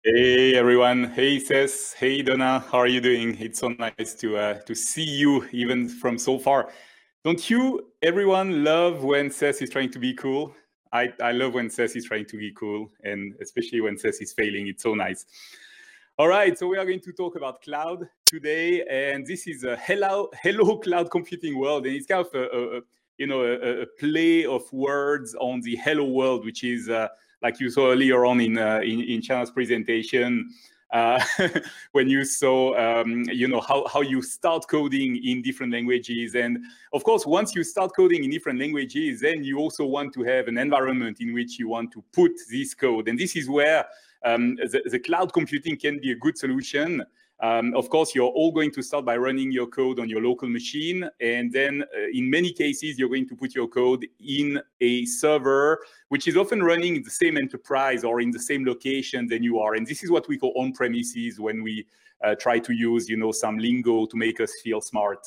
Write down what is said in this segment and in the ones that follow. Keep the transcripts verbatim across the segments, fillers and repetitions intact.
Hey everyone, hey Cess, hey Donna, how are you doing? It's so nice to uh, to see you even from so far. Don't you everyone love when Cess is trying to be cool? I, I love when Cess is trying to be cool, and especially when Cess is failing. It's so nice. All right, so we are going to talk about cloud today, and this is a hello hello cloud computing world, and it's kind of a, a, a you know a, a play of words on the hello world, which is uh, like you saw earlier on in uh, in, in Chana's presentation, uh, when you saw um, you know how, how you start coding in different languages. And of course, once you start coding in different languages, then you also want to have an environment in which you want to put this code. And this is where um, the, the cloud computing can be a good solution. Um, of course, you're all going to start by running your code on your local machine. And then uh, in many cases, you're going to put your code in a server, which is often running in the same enterprise or in the same location than you are. And this is what we call on-premises when we uh, try to use, you know, some lingo to make us feel smart.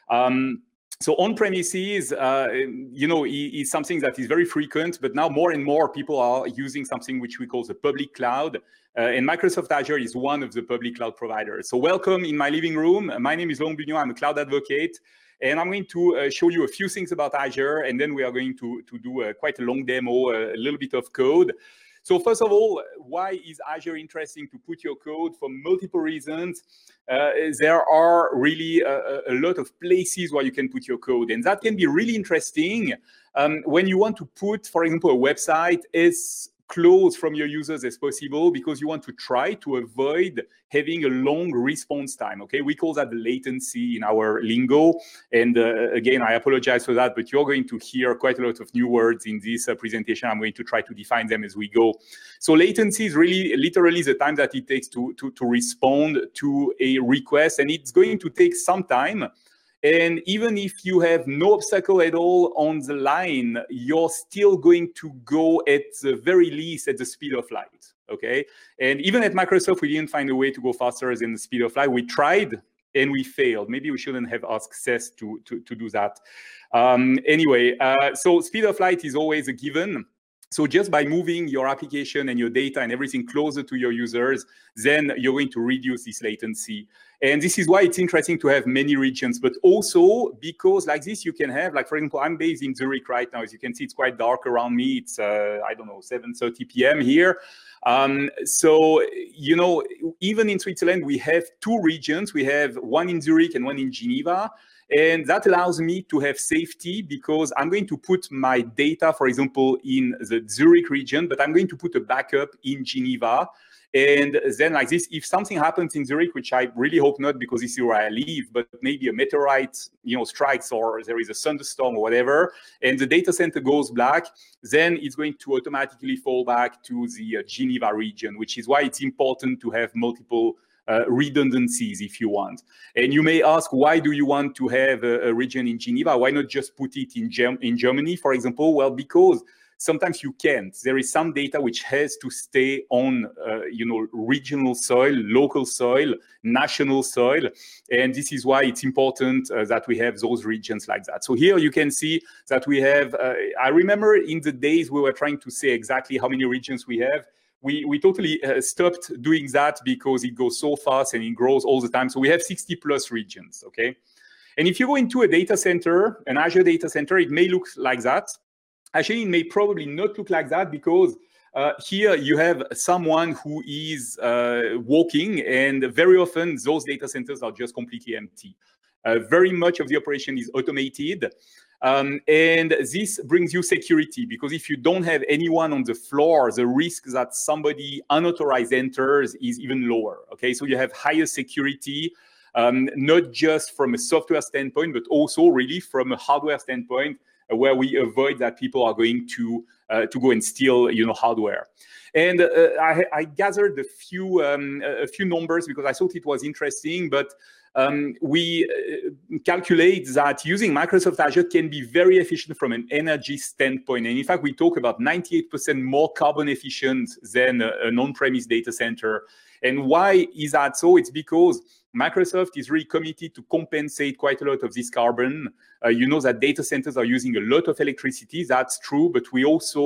Um, So on-premises, uh, you know, is something that is very frequent, but now more and more people are using something which we call the public cloud. Uh, and Microsoft Azure is one of the public cloud providers. So welcome in my living room. My name is Laurent Bugnon. I'm a cloud advocate. And I'm going to uh, show you a few things about Azure. And then we are going to, to do uh, quite a long demo, uh, a little bit of code. So first of all, why is Azure interesting to put your code? For multiple reasons. Uh, there are really a, a lot of places where you can put your code. And that can be really interesting um, when you want to put, for example, a website as close from your users as possible, because you want to try to avoid having a long response time. Okay, we call that the latency in our lingo. And uh, again, I apologize for that, but you're going to hear quite a lot of new words in this uh, presentation. I'm going to try to define them as we go. So latency is really literally the time that it takes to, to, to respond to a request, and it's going to take some time. And even if you have no obstacle at all on the line, you're still going to go at the very least at the speed of light, okay? And even at Microsoft, we didn't find a way to go faster than the speed of light. We tried and we failed. Maybe we shouldn't have asked Cess to, to, to do that. Um, anyway, uh, so speed of light is always a given. So just by moving your application and your data and everything closer to your users, then you're going to reduce this latency. And this is why it's interesting to have many regions, but also because like this, you can have, like, for example, I'm based in Zurich right now. As you can see, it's quite dark around me. It's, uh, I don't know, seven thirty p m here. Um, so, you know, even in Switzerland, we have two regions. We have one in Zurich and one in Geneva. And that allows me to have safety because I'm going to put my data, for example, in the Zurich region, but I'm going to put a backup in Geneva. And then like this, if something happens in Zurich, which I really hope not because this is where I live, but maybe a meteorite, you know, strikes or there is a thunderstorm or whatever, and the data center goes black, then it's going to automatically fall back to the uh, Geneva region, which is why it's important to have multiple Uh, redundancies if you want. And you may ask, why do you want to have a, a region in Geneva? Why not just put it in, Germ in Germany, for example? Well, because sometimes you can't. There is some data which has to stay on, uh, you know, regional soil, local soil, national soil. And this is why it's important uh, that we have those regions like that. So here you can see that we have, uh, I remember in the days we were trying to say exactly how many regions we have. We, we totally uh, stopped doing that because it goes so fast and it grows all the time. So we have sixty plus regions, okay? And if you go into a data center, an Azure data center, it may look like that. Actually, it may probably not look like that because uh, here you have someone who is uh, walking, and very often those data centers are just completely empty. Uh, very much of the operation is automated. Um, and this brings you security, because if you don't have anyone on the floor, the risk that somebody unauthorized enters is even lower, okay? So you have higher security, um, not just from a software standpoint, but also really from a hardware standpoint, uh, where we avoid that people are going to, uh, to go and steal, you know, hardware. And uh, I, I gathered a few, um, a few numbers because I thought it was interesting, but Um, we uh, calculate that using Microsoft Azure can be very efficient from an energy standpoint. And in fact, we talk about ninety-eight percent more carbon efficient than a, an on-premise data center. And why is that so? It's because Microsoft is really committed to compensate quite a lot of this carbon. Uh, you know that data centers are using a lot of electricity. That's true, but we also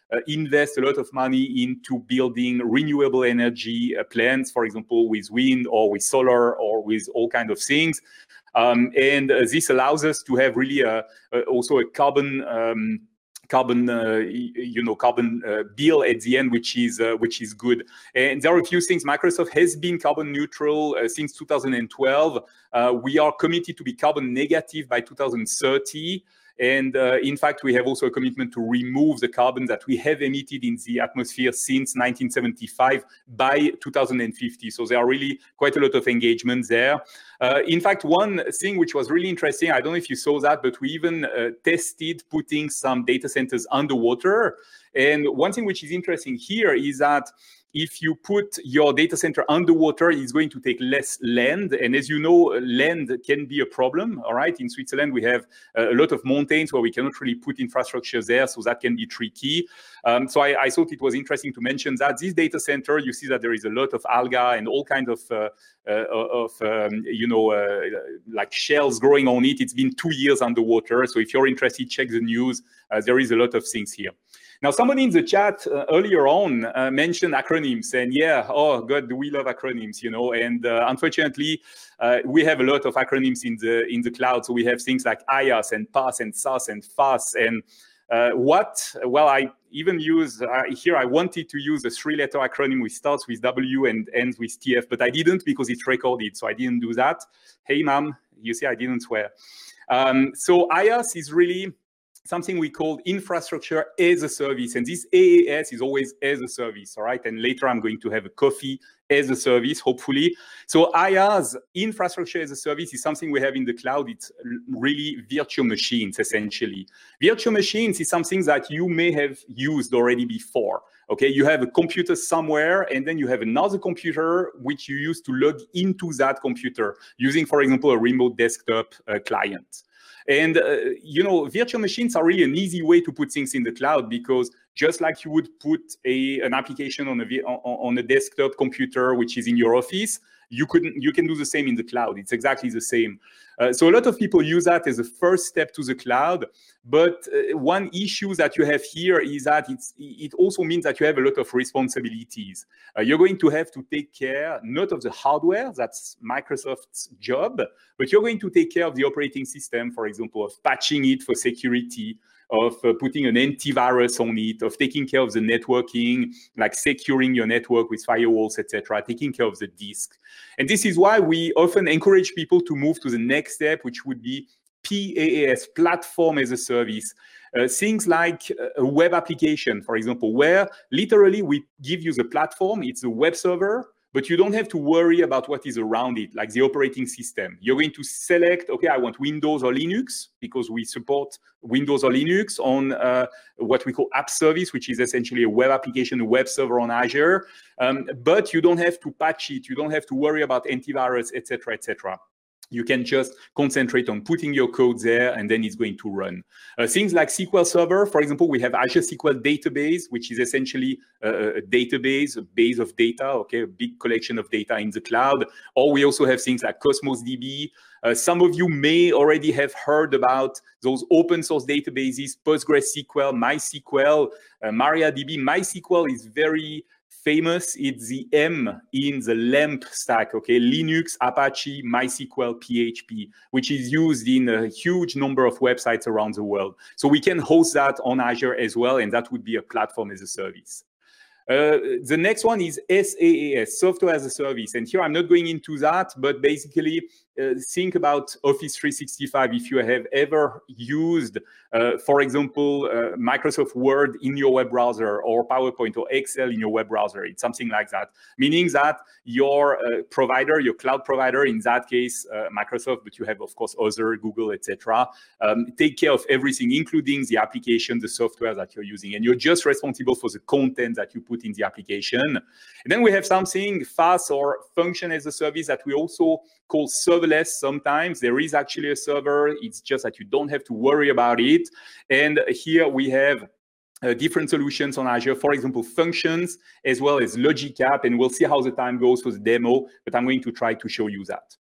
uh, invest a lot of money into building renewable energy uh, plants, for example, with wind or with solar or with all kinds of things. Um, and uh, this allows us to have really a, a, also a carbon um, carbon, uh, you know, carbon uh, bill at the end, which is uh, which is good. And there are a few things. Microsoft has been carbon neutral uh, since two thousand twelve. Uh, we are committed to be carbon negative by two thousand thirty. And uh, in fact, we have also a commitment to remove the carbon that we have emitted in the atmosphere since nineteen seventy-five by two thousand fifty. So there are really quite a lot of engagement there. Uh, in fact, one thing which was really interesting, I don't know if you saw that, but we even uh, tested putting some data centers underwater. And one thing which is interesting here is that if you put your data center underwater, it's going to take less land. And as you know, land can be a problem, all right? In Switzerland, we have a lot of mountains where we cannot really put infrastructure there, so that can be tricky. Um, so I, I thought it was interesting to mention that this data center, you see that there is a lot of algae and all kinds of, uh, uh, of um, you know, uh, like shells growing on it. It's been two years underwater. So if you're interested, check the news. Uh, there is a lot of things here. Now, somebody in the chat uh, earlier on uh, mentioned acronyms, and yeah, oh God, do we love acronyms, you know? And uh, unfortunately, uh, we have a lot of acronyms in the in the cloud. So we have things like I A S and P A S and S A S and F A S and uh, what? Well, I even use uh, here. I wanted to use a three-letter acronym which starts with W and ends with T F, but I didn't because it's recorded, so I didn't do that. Hey, ma'am, you see, I didn't swear. Um, so I A S is really something we call infrastructure as a service. And this A A S is always as a service, all right? And later I'm going to have a coffee as a service, hopefully. So I A S, infrastructure as a service, is something we have in the cloud. It's really virtual machines, essentially. Virtual machines is something that you may have used already before. Okay, you have a computer somewhere, and then you have another computer which you use to log into that computer using, for example, a remote desktop uh, client. And, uh, you know, virtual machines are really an easy way to put things in the cloud, because just like you would put a, an application on a, on a desktop computer, which is in your office, you couldn't, you can do the same in the cloud. It's exactly the same. Uh, so a lot of people use that as a first step to the cloud. But uh, one issue that you have here is that it's, it also means that you have a lot of responsibilities. Uh, you're going to have to take care not of the hardware, that's Microsoft's job, but you're going to take care of the operating system, for example, of patching it for security, of uh, putting an antivirus on it, of taking care of the networking, like securing your network with firewalls, et cetera, taking care of the disk. And this is why we often encourage people to move to the next step, which would be P A A S, Platform as a Service. Uh, things like a web application, for example, where literally we give you the platform, it's a web server, but you don't have to worry about what is around it, like the operating system. You're going to select, okay, I want Windows or Linux, because we support Windows or Linux on uh, what we call app service, which is essentially a web application, a web server on Azure. Um, but you don't have to patch it. You don't have to worry about antivirus, et cetera, et cetera. You can just concentrate on putting your code there, and then it's going to run. Uh, things like S Q L Server, for example, we have Azure S Q L Database, which is essentially a, a database, a base of data, okay, a big collection of data in the cloud. Or we also have things like Cosmos D B. Uh, some of you may already have heard about those open source databases, PostgreSQL, MySQL, uh, MariaDB. MySQL is very famous. It's the M in the LAMP stack, okay? Linux, Apache, MySQL, P H P, which is used in a huge number of websites around the world. So we can host that on Azure as well, and that would be a platform as a service. Uh, the next one is S A A S, Software as a Service. And here I'm not going into that, but basically uh, think about Office three sixty-five. If you have ever used, uh, for example, uh, Microsoft Word in your web browser, or PowerPoint or Excel in your web browser, it's something like that. Meaning that your uh, provider, your cloud provider, in that case, uh, Microsoft, but you have, of course, other, Google, et cetera, um, take care of everything, including the application, the software that you're using. And you're just responsible for the content that you put in the application. And then we have something, F A S, or Function as a Service, that we also call serverless sometimes. There is actually a server. It's just that you don't have to worry about it. And here we have uh, different solutions on Azure, for example, Functions, as well as Logic App. And we'll see how the time goes for the demo, but I'm going to try to show you that.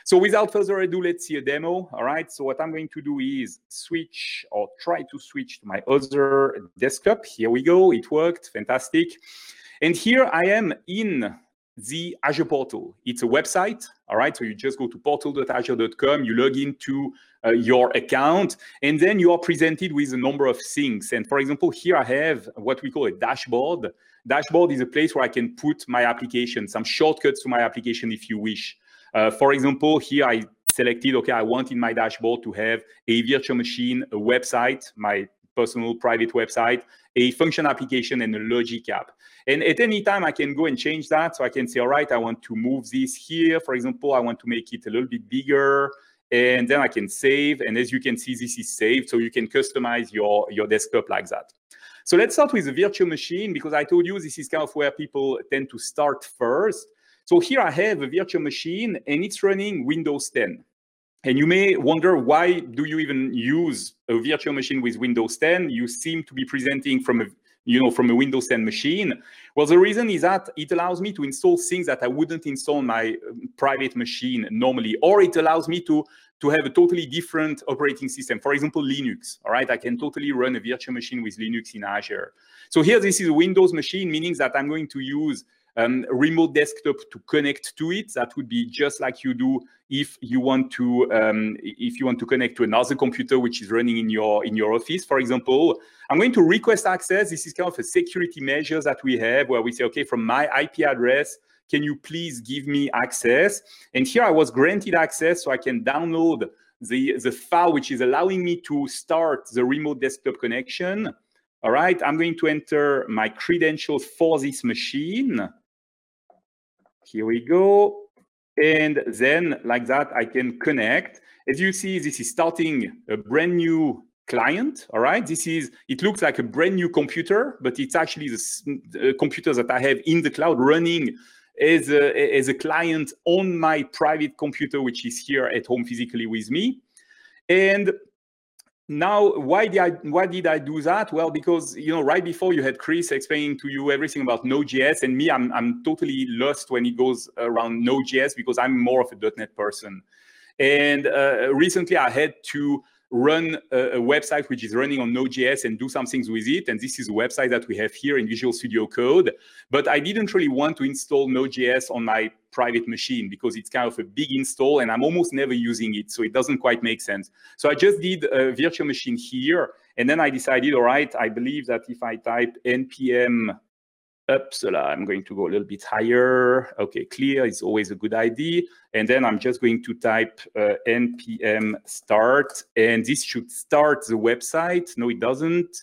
So without further ado, let's see a demo. All right. So what I'm going to do is switch or try to switch to my other desktop. Here we go. It worked. Fantastic. And here I am in the Azure portal. It's a website. All right. So you just go to portal dot azure dot com, you log into uh, your account, and then you are presented with a number of things. And for example, here I have what we call a dashboard. Dashboard is a place where I can put my application, some shortcuts to my application if you wish. Uh, for example, here I selected, okay, I want in my dashboard to have a virtual machine, a website, my personal private website, a function application, and a logic app. And at any time, I can go and change that. So I can say, all right, I want to move this here. For example, I want to make it a little bit bigger. And then I can save. And as you can see, this is saved. So you can customize your, your desktop like that. So let's start with the virtual machine, because I told you this is kind of where people tend to start first. So here I have a virtual machine, and it's running Windows ten. And you may wonder, why do you even use a virtual machine with Windows ten? You seem to be presenting from a, you know, from a Windows ten machine. Well, the reason is that it allows me to install things that I wouldn't install on my private machine normally, or it allows me to, to have a totally different operating system. For example, Linux, all right? I can totally run a virtual machine with Linux in Azure. So here, this is a Windows machine, meaning that I'm going to use Um, remote desktop to connect to it. That would be just like you do if you want to um, if you want to connect to another computer which is running in your in your office. For example, I'm going to request access. This is kind of a security measure that we have where we say, okay, from my I P address, can you please give me access? And here I was granted access, so I can download the the file which is allowing me to start the remote desktop connection. All right, I'm going to enter my credentials for this machine. Here we go. And then like that, I can connect. As you see, this is starting a brand new client. All right. This is, it looks like a brand new computer, but it's actually the, the computer that I have in the cloud running as a, as a client on my private computer, which is here at home physically with me. And now, why did I why did I do that? Well, because you know, right before you had Chris explaining to you everything about Node.js, and me, I'm I'm totally lost when it goes around Node.js because I'm more of a dot net person. And uh, recently, I had to run a, a website which is running on Node.js and do some things with it. And this is a website that we have here in Visual Studio Code. But I didn't really want to install Node.js on my private machine because it's kind of a big install and I'm almost never using it. So it doesn't quite make sense. So I just did a virtual machine here. And then I decided, all right, I believe that if I type npm Uppsala, I'm going to go a little bit higher. Okay, clear is always a good idea. And then I'm just going to type uh, npm start, and this should start the website. No, it doesn't.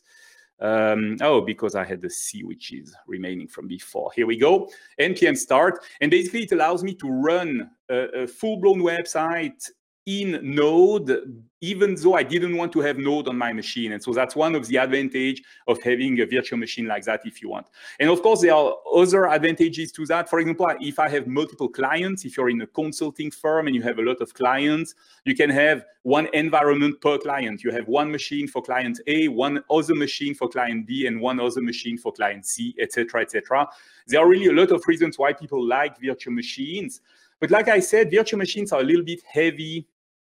Um, oh, because I had the C, which is remaining from before. Here we go, npm start. And basically it allows me to run a, a full-blown website in Node, even though I didn't want to have Node on my machine. And so that's one of the advantages of having a virtual machine like that if you want. And of course, there are other advantages to that. For example, if I have multiple clients, if you're in a consulting firm and you have a lot of clients, you can have one environment per client. You have one machine for client A, one other machine for client B, and one other machine for client C, et cetera, et cetera. There are really a lot of reasons why people like virtual machines. But like I said, virtual machines are a little bit heavy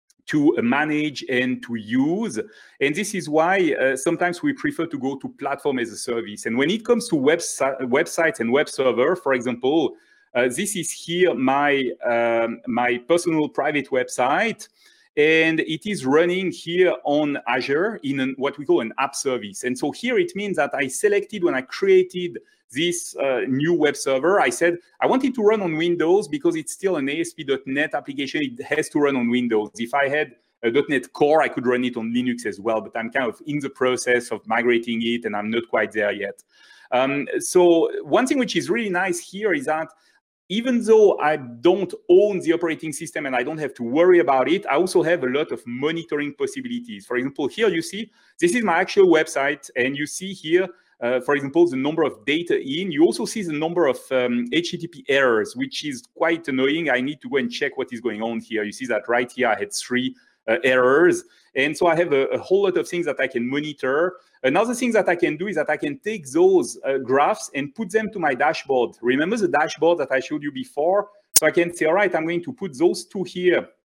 to manage and to use. And this is why uh, sometimes we prefer to go to platform as a service. And when it comes to websi- websites and web server, for example, uh, this is here my, um, my personal private website. And it is running here on Azure in an, what we call an app service. And so here it means that I selected when I created this uh, new web server, I said, I want it to run on Windows because it's still an A S P dot net application. It has to run on Windows. If I had a .NET Core, I could run it on Linux as well, but I'm kind of in the process of migrating it and I'm not quite there yet. Um, so one thing which is really nice here is that even though I don't own the operating system and I don't have to worry about it, I also have a lot of monitoring possibilities. For example, here you see, this is my actual website, and you see here, uh, for example, the number of data in. You also see the number of um, H T T P errors, which is quite annoying. I need to go and check what is going on here. You see that right here, I had three uh, errors. And so I have a, a whole lot of things that I can monitor. Another thing that I can do is that I can take those uh, graphs and put them to my dashboard. Remember the dashboard that I showed you before? So I can say, all right, I'm going to put those two here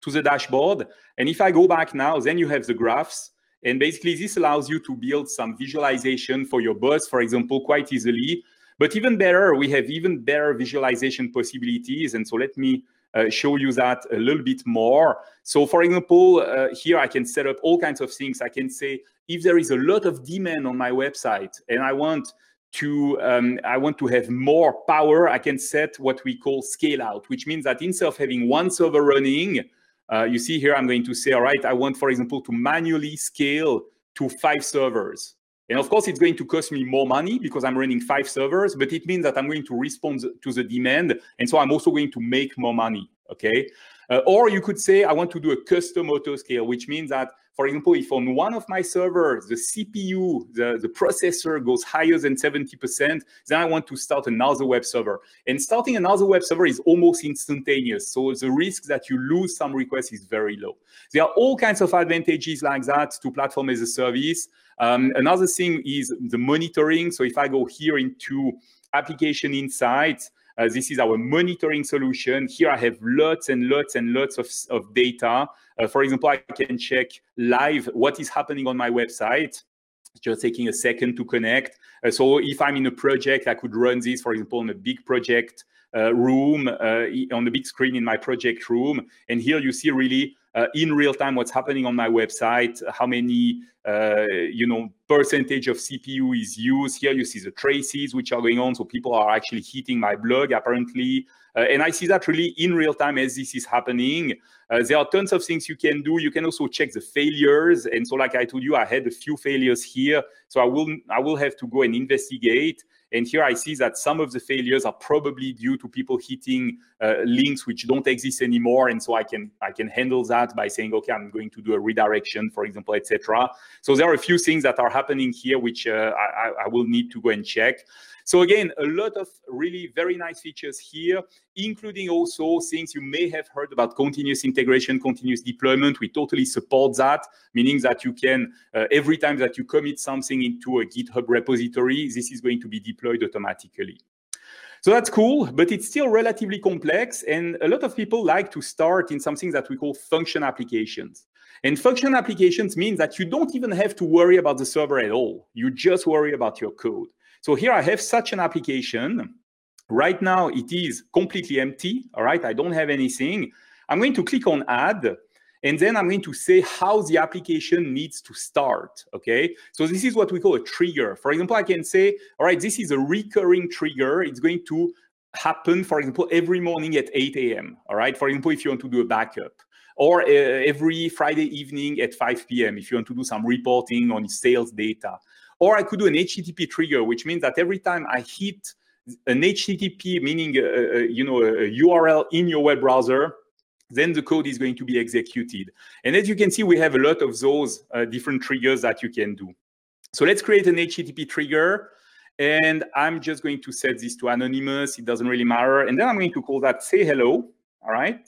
to the dashboard. And if I go back now, then you have the graphs. And basically, this allows you to build some visualization for your bots, for example, quite easily. But even better, we have even better visualization possibilities. And so let me uh, show you that a little bit more. So for example, uh, here I can set up all kinds of things. I can say, if there is a lot of demand on my website and I want to um, I want to have more power, I can set what we call scale out, which means that instead of having one server running, uh, you see here, I'm going to say, all right, I want, for example, to manually scale to five servers. And of course, it's going to cost me more money because I'm running five servers, but it means that I'm going to respond to the demand. And so I'm also going to make more money, okay? Uh, or you could say, I want to do a custom auto scale, which means that, for example, if on one of my servers, the C P U, the, the processor goes higher than seventy percent, then I want to start another web server. And starting another web server is almost instantaneous. So the risk that you lose some requests is very low. There are all kinds of advantages like that to platform as a service. Um, another thing is the monitoring. So if I go here into application insights, Uh, this is our monitoring solution. Here I have lots and lots and lots of, of data. Uh, for example, I can check live what is happening on my website. Just taking a second to connect. Uh, so if I'm in a project, I could run this, for example, in a big project uh, room, uh, on the big screen in my project room. And here you see really uh, in real time what's happening on my website, how many uh, you know, percentage of C P U is used. Here you see the traces which are going on. So people are actually hitting my blog apparently. Uh, and I see that really in real time as this is happening. Uh, there are tons of things you can do. You can also check the failures. And so like I told you, I had a few failures here. So I will, I will have to go and investigate. And here I see that some of the failures are probably due to people hitting uh, links which don't exist anymore. And so I can, I can handle that by saying, okay, I'm going to do a redirection, for example, et cetera. So there are a few things that are happening here which uh, I, I will need to go and check. So again, a lot of really very nice features here, including also things you may have heard about continuous integration, continuous deployment. We totally support that, meaning that you can, uh, every time that you commit something into a GitHub repository, this is going to be deployed automatically. So that's cool, but it's still relatively complex. And a lot of people like to start in something that we call function applications. And function applications mean that you don't even have to worry about the server at all. You just worry about your code. So here I have such an application. Right now it is completely empty, all right? I don't have anything. I'm going to click on add, and then I'm going to say how the application needs to start, okay? So this is what we call a trigger. For example, I can say, all right, this is a recurring trigger. It's going to happen, for example, every morning at eight A M, all right? For example, if you want to do a backup. Or uh, every Friday evening at five P M if you want to do some reporting on sales data. Or I could do an H T T P trigger, which means that every time I hit an H T T P, meaning uh, you know, a U R L in your web browser, then the code is going to be executed. And as you can see, we have a lot of those uh, different triggers that you can do. So let's create an H T T P trigger. And I'm just going to set this to anonymous. It doesn't really matter. And then I'm going to call that say hello, all right?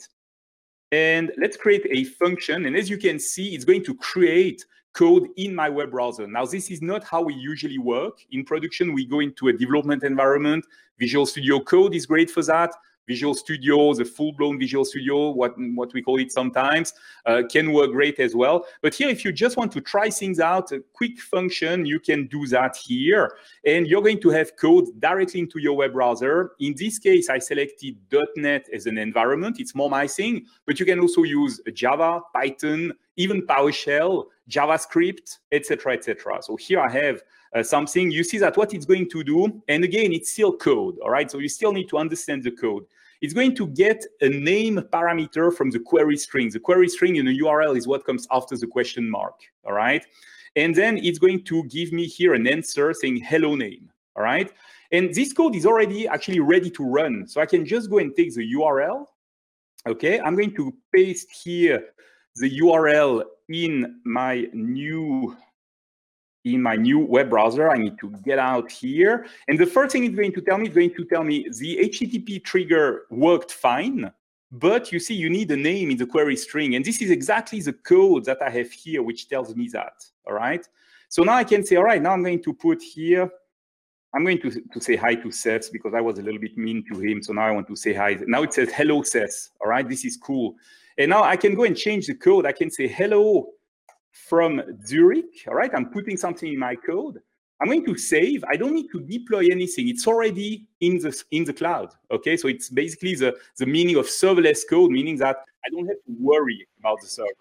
And let's create a function. And as you can see, it's going to create code in my web browser. Now, this is not how we usually work. In production, we go into a development environment. Visual Studio Code is great for that. Visual Studio, the full-blown Visual Studio, what, what we call it sometimes, uh, can work great as well. But here, if you just want to try things out, a quick function, you can do that here. And you're going to have code directly into your web browser. In this case, I selected dot net as an environment. It's more my thing, but you can also use Java, Python, even PowerShell, JavaScript, et cetera, et cetera. So here I have uh, something. You see that what it's going to do, and again, it's still code, all right? So you still need to understand the code. It's going to get a name parameter from the query string. The query string in a U R L is what comes after the question mark, all right? And then it's going to give me here an answer saying hello name, all right? And this code is already actually ready to run. So I can just go and take the U R L, okay? I'm going to paste here the U R L in my new in my new web browser. I need to get out here. And the first thing it's going to tell me is going to tell me the H T T P trigger worked fine, but you see you need a name in the query string. And this is exactly the code that I have here, which tells me that, all right? So now I can say, all right, now I'm going to put here, I'm going to, to say hi to Seth because I was a little bit mean to him. So now I want to say hi. Now it says, hello, Seth. All right, this is cool. And now I can go and change the code. I can say, hello from Zurich. All right, I'm putting something in my code. I'm going to save. I don't need to deploy anything. It's already in the, in the cloud. Okay, so it's basically the, the meaning of serverless code, meaning that I don't have to worry about the server.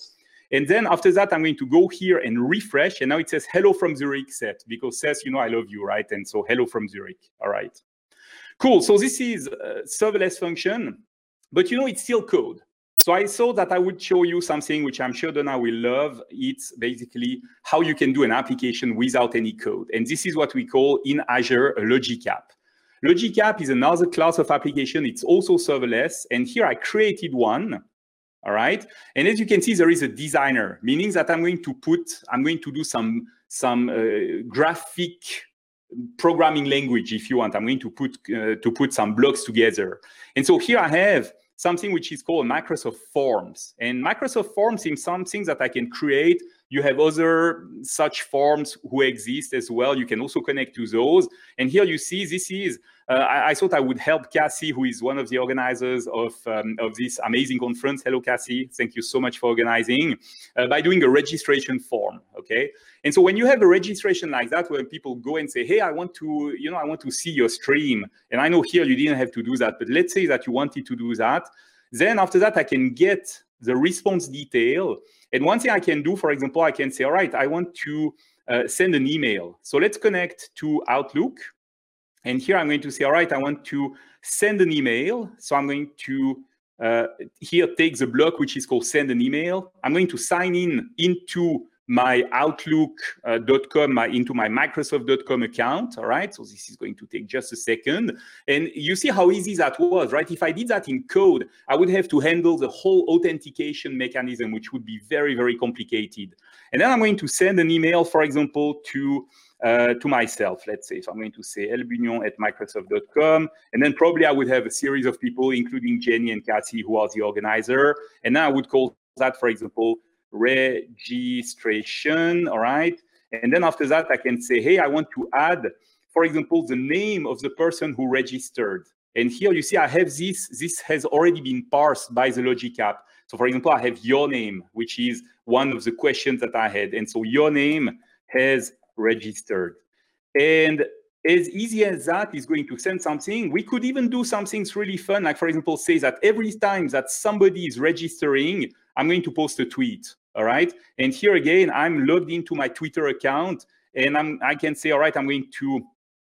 And then after that, I'm going to go here and refresh. And now it says, hello from Zurich, Seth, because Seth, you know, I love you, right? And so hello from Zurich. All right. Cool. So this is a serverless function, but you know, it's still code. So I thought that I would show you something which I'm sure Donna will love. It's basically how you can do an application without any code. And this is what we call in Azure a Logic App. Logic App is another class of application. It's also serverless. And here I created one. All right. And as you can see, there is a designer, meaning that I'm going to put, I'm going to do some, some uh, graphic programming language, if you want. I'm going to put, uh, to put some blocks together. And so here I have something which is called Microsoft Forms. And Microsoft Forms is something that I can create. You have other such forms who exist as well. You can also connect to those. And here you see this is, uh, I, I thought I would help Cassie, who is one of the organizers of, um, of this amazing conference. Hello, Cassie. Thank you so much for organizing, uh, by doing a registration form, okay? And so when you have a registration like that, where people go and say, hey, I want to, you know, I want to see your stream. And I know here you didn't have to do that, but let's say that you wanted to do that. Then after that, I can get the response detail. And one thing I can do, for example, I can say, all right, I want to uh, send an email. So let's connect to Outlook. And here I'm going to say, all right, I want to send an email. So I'm going to uh, here take the block, which is called send an email. I'm going to sign in into my outlook dot com, my, into my microsoft dot com account, all right? So this is going to take just a second. And you see how easy that was, right? If I did that in code, I would have to handle the whole authentication mechanism, which would be very, very complicated. And then I'm going to send an email, for example, to uh, to myself, let's say. So I'm going to say elbunion at microsoft dot com. And then probably I would have a series of people, including Jenny and Cassie, who are the organizer. And then I would call that, for example, registration, all right? And then after that, I can say, hey, I want to add, for example, the name of the person who registered. And here you see I have this, this has already been parsed by the Logic App. So for example, I have your name, which is one of the questions that I had. And so your name has registered. And as easy as that is going to send something, we could even do some things really fun. Like, for example, say that every time that somebody is registering, I'm going to post a tweet, all right? And here again, I'm logged into my Twitter account, and I'm, I can say, all right, I'm going to,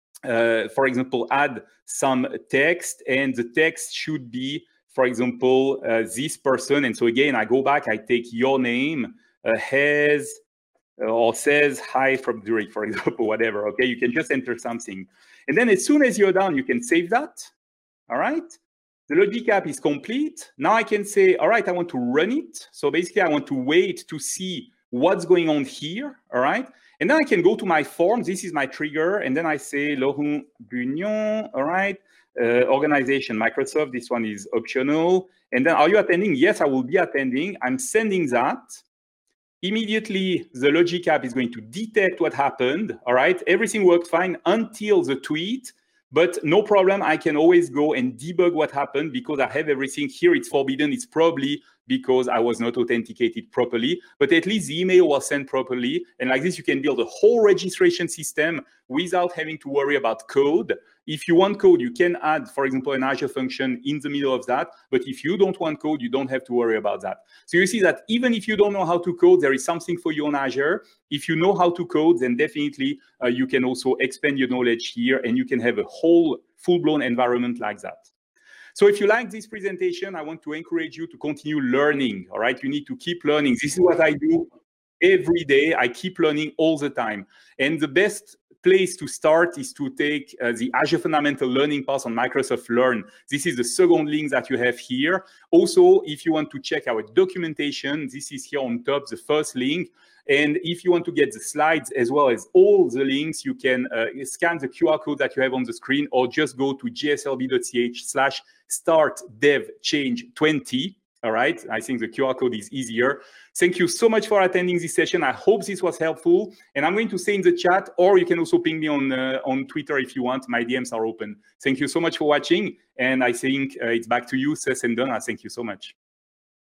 uh, for example, add some text, and the text should be, for example, uh, this person. And so again, I go back, I take your name, uh, has, uh, or says hi from Zurich, for example, whatever, okay? You can just enter something. And then as soon as you're done, you can save that, all right? The Logic App is complete. Now I can say, all right, I want to run it. So basically, I want to wait to see what's going on here, all right? And then I can go to my form. This is my trigger. And then I say, Laurent Bunion, all right? Uh, organization, Microsoft. This one is optional. And then, are you attending? Yes, I will be attending. I'm sending that. Immediately, the Logic App is going to detect what happened, all right? Everything worked fine until the tweet. But no problem, I can always go and debug what happened because I have everything here. It's forbidden. It's probably because I was not authenticated properly, but at least the email was sent properly. And like this, you can build a whole registration system without having to worry about code. If you want code, you can add, for example, an Azure function in the middle of that. But if you don't want code, you don't have to worry about that. So you see that even if you don't know how to code, there is something for you on Azure. If you know how to code, then definitely uh, you can also expand your knowledge here, and you can have a whole full-blown environment like that. So if you like this presentation, I want to encourage you to continue learning, all right? You need to keep learning. This is what I do every day. I keep learning all the time. And the best place to start is to take uh, the Azure Fundamental Learning Pass on Microsoft Learn. This is the second link that you have here. Also, if you want to check our documentation, this is here on top, the first link. And if you want to get the slides as well as all the links, you can uh, scan the Q R code that you have on the screen, or just go to gslb dot c h slash start dev change twenty. All right. I think the Q R code is easier. Thank you so much for attending this session. I hope this was helpful. And I'm going to say in the chat, or you can also ping me on uh, on Twitter if you want. My D Ms are open. Thank you so much for watching. And I think uh, it's back to you, Cesc and Donna. Thank you so much.